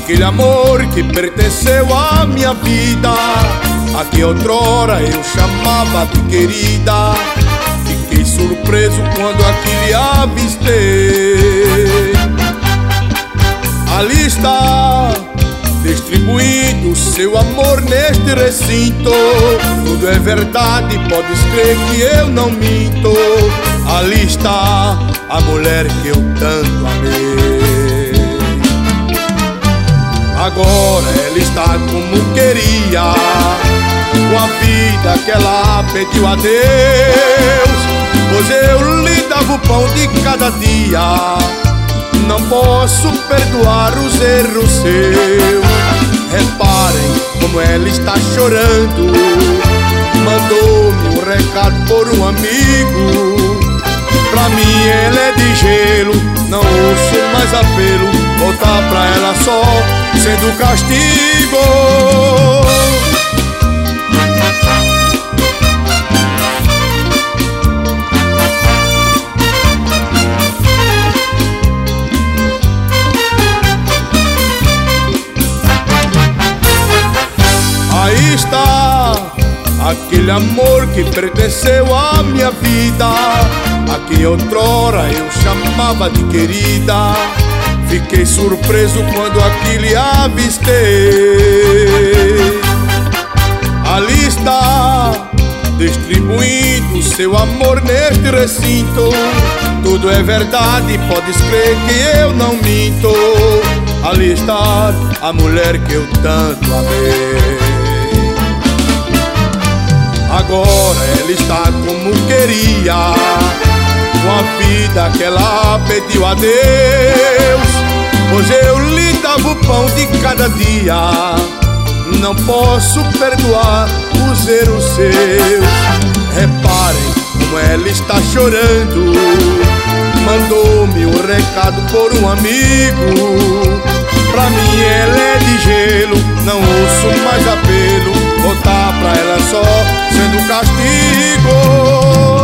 aquele amor que pertenceu à minha vida, a que outrora eu chamava de querida. Fiquei surpreso quando aqui lhe avistei. Ali está, distribuindo seu amor neste recinto. Tudo é verdade, podes crer que eu não minto. Ali está a mulher que eu tanto amei. Agora ela está como queria, com a vida que ela pediu a Deus. Pois eu lhe dava o pão de cada dia, não posso perdoar os erros seus. Reparem como ela está chorando, mandou-me um recado por um amigo. Pra mim ela é de gelo, não ouço mais apelo. Voltar pra ela só sendo castigo. Aí está aquele amor que pertenceu à minha vida, a que outrora eu chamava de querida. Fiquei surpreso quando aqui lhe avistei. Ali está, distribuindo seu amor neste recinto. Tudo é verdade, podes crer que eu não minto. Ali está a mulher que eu tanto amei. Agora ela está como queria, com a vida que ela pediu a Deus. Pois eu lhe dava o pão de cada dia, não posso perdoar os erros seus. Reparem como ela está chorando, mandou-me um recado por um amigo. Pra mim ela é de gelo, não ouço mais apelo. Voltar pra ela só sendo castigo.